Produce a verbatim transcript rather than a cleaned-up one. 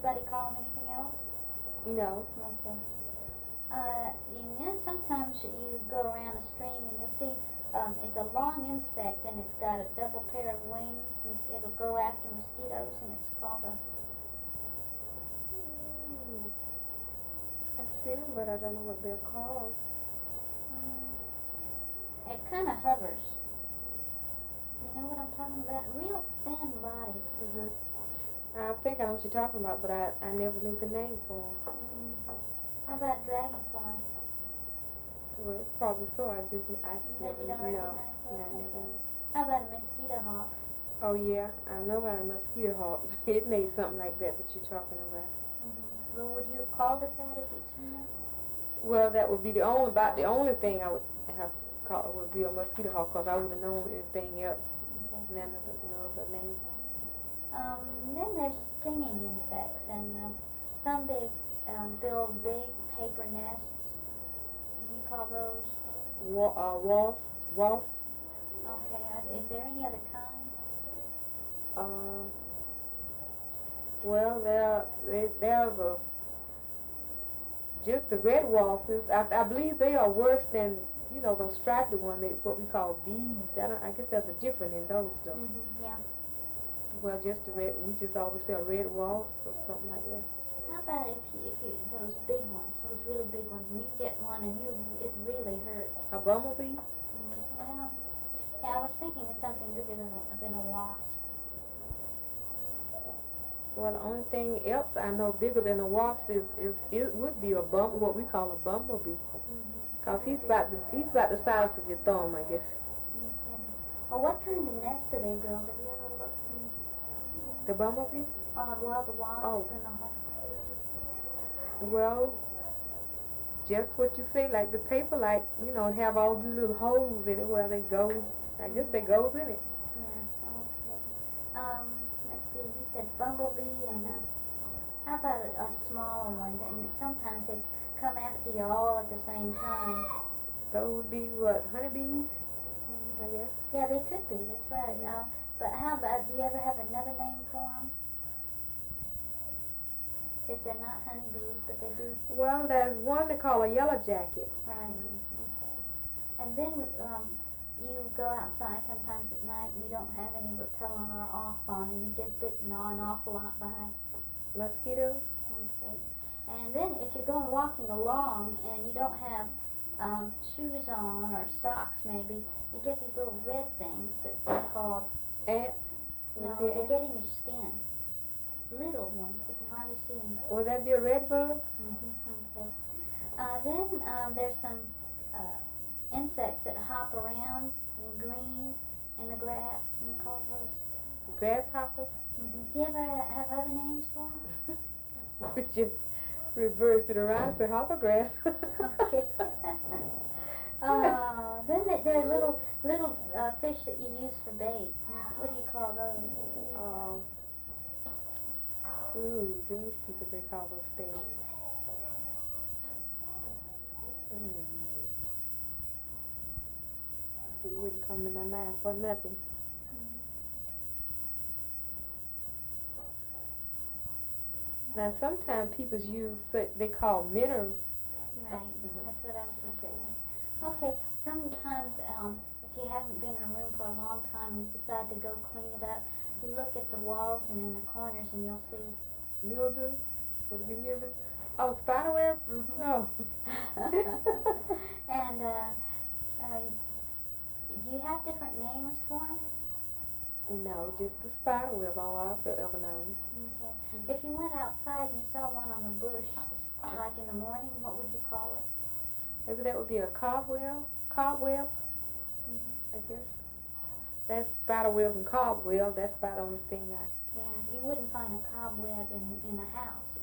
anybody call them anything else? No. Okay. Uh, and then sometimes you go around a stream and you'll see um, it's a long insect and it's got a double pair of wings and it'll go after mosquitoes and it's called a... Mm. I've seen them, but I don't know what they're called. Um, it kind of hovers. You know what I'm talking about? Real thin body. Mhm. I think I know what you're talking about, but I, I never knew the name for them. Mm. How about dragonfly? Well, probably so. I just I just Maybe never don't know. recognize No, that? I never knew. How about a mosquito hawk? Oh yeah, I know about a mosquito hawk. It made something like that that you're talking about. Mm-hmm. Well, would you have called it that if you'd seen it? Well, that would be the only about the only thing I would have called would be a mosquito hawk, cause I would have known anything else. Okay. None of the no other name. Um, then there's stinging insects, and uh, some big um, build big paper nests, and you call those. Wa- uh, wasp, wasp. Okay. Uh, is there any other kind? Uh, well, there there there's a just the red wasps. I, I believe they are worse than you know those striped ones. They what we call bees. I don't. I guess there's a difference in those though. Mm-hmm. Yeah. Well, just the red. We just always say a red wasp or something like that. How about if you, if you those big ones, those really big ones, and you get one and you it really hurts. A bumblebee? Mm, well, yeah, I was thinking of something bigger than a, than a wasp. Well, the only thing else I know bigger than a wasp is, is it would be a bum, what we call a bumblebee. Mm-hmm. Cause he's about the he's about the size of your thumb, I guess. Okay. Well, what kind of nest do they build? Have you ever looked in? The bumblebee? Uh, well, the wasp Oh. and the hole. Well, just what you say, like the paper, like you know, and have all these little holes in it where they go. I guess they goes in it. Yeah. Okay. Um, let's see. You said bumblebee and uh, how about a, a smaller one? And sometimes they come after you all at the same time. Those would be what, honeybees? I guess. Yeah, they could be. That's right. Uh, but how about? Do you ever have another name for them? If they're not honeybees, but they do. Well, there's one they call a yellow jacket. Right. Okay. And then um, you go outside sometimes at night and you don't have any repellent or off on, and you get bitten on an awful lot by Mosquitoes? okay. And then if you're going walking along and you don't have um, shoes on or socks, maybe you get these little red things that are called Ants? no, Would they be get in your skin. Little ones, you can hardly see them. Would that be a red bug? Mm-hmm. Okay. Uh, then um, there's some uh, insects that hop around in green in the grass, and you call those. Grasshoppers? Mm-hmm. Do you ever have other names for them? We just reverse it around to hoppergrass. Okay. uh, then there there are little little uh, fish that you use for bait. What do you call those? Um, ooh, let me see what they call those things. Mm. It wouldn't come to my mind for nothing. Now, sometimes people use what they call minnows. Right. Mhm. That's what I was looking at. Okay. Sometimes um, if you haven't been in a room for a long time and you decide to go clean it up, you look at the walls and in the corners and you'll see. Mildew? Would it be mildew? Oh, spider webs? Mm-hmm. Oh. And uh, uh, do you have different names for them? No, just the spider web, all I've ever known. Okay. If you went outside and you saw one on the bush, like in the morning, what would you call it? Maybe that would be a cobweb? Cobweb? Mm-hmm. I guess. That's spider web and cobweb. That's about the only thing I... Yeah, you wouldn't find a cobweb in, in a house.